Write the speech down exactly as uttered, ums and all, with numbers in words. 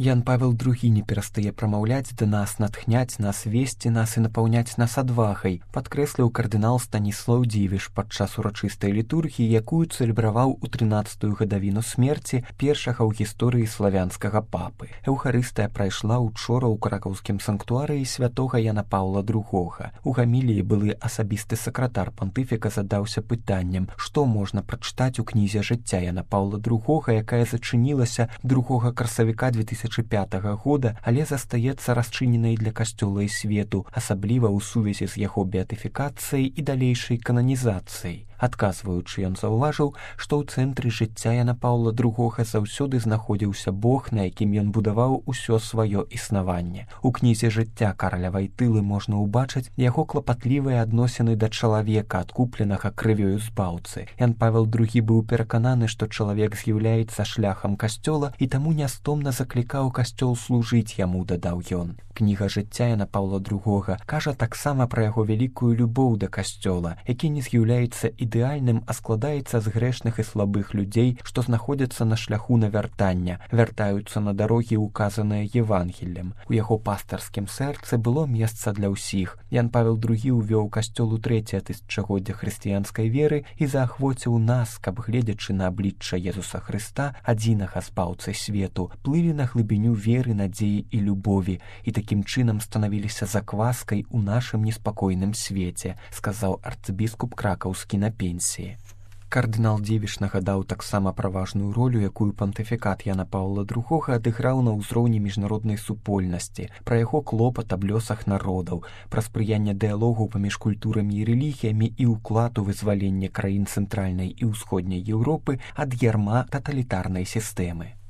Ян Павел другі не перастае прамаўляць да нас, натхняць нас, весці нас і напаўняць нас адвагай, падкрэсліў кардынал Станіслаў Дзівіш падчас урачыстай літургіі, якую цэлебраваў у трынаццатую гадавіну смерці першага ў гісторыі славянскага папы. Эўхарыстыя прайшла учора ў кракаўскім санктуарыі святога Яна Паўла другога. У гаміліі былы асабісты сакратар пантыфіка задаўся пытаннем, што можна прачытаць у кнізе жыцця Яна Паўла другога, якая зачынілася другога красавіка две тысячы пятага года, але застаецца расчыненай для касцёла і свету, асабліва ў сувязі з яго беатыфікацыяй і далейшай кананізацыяй. Адказваючы, ён заўважыў, што ў цэнтры жыцця Яна Паўла другога заўсёды знаходзіўся Бог, на якім ён будаваў усё сваё існаванне. У кнізе жыцця Караля Вайтылы можна ўбачыць яго клапатлівыя адносіны да чалавека, адкупленага крывёю збаўцы. Ян Павел другі быў перакананы, што чалавек з'яўляецца шляхам касцёла і таму нястомна заклікаў касцёл служыць яму, дадаў ён. Кніга жыцця Яна Паўла другога кажа таксама пра яго вялікую любоў да касцёла, які не з'яўляецца ідэальным, а складаецца з грэшных і слабых людзей, што знаходзяцца на шляху навяртання, вяртаюцца на дарогі, указаныя Евангеллем. У яго пастарскім сэрцы было месца для ўсіх. Ян Павел другі ўвёў касцёл у трэцяе тысячагоддзе хрысціянскай веры і заахвоціў нас, каб, гледзячы на аблічча Езуса Хрыста, адзінага збаўцы свету, плылі на глыбіню веры, надзеі і любові, і такім чынам станавіліся закваскай у нашым неспакойным свеце, сказаў арцыбіскуп кракаўскі на пенсіі. Кардынал Дзівіш нагадаў таксама пра важную ролю, якую пантыфікат Яна Паўла другога адыграў на ўзроўні міжнароднай супольнасці, пра яго клопат аб лёсах народаў, пра спрыянне дыялогу паміж культурамі і рэлігіямі і ўклад у вызваленне краін цэнтральнай і ўсходняй Еўропы ад ярма таталітарнай сістэмы.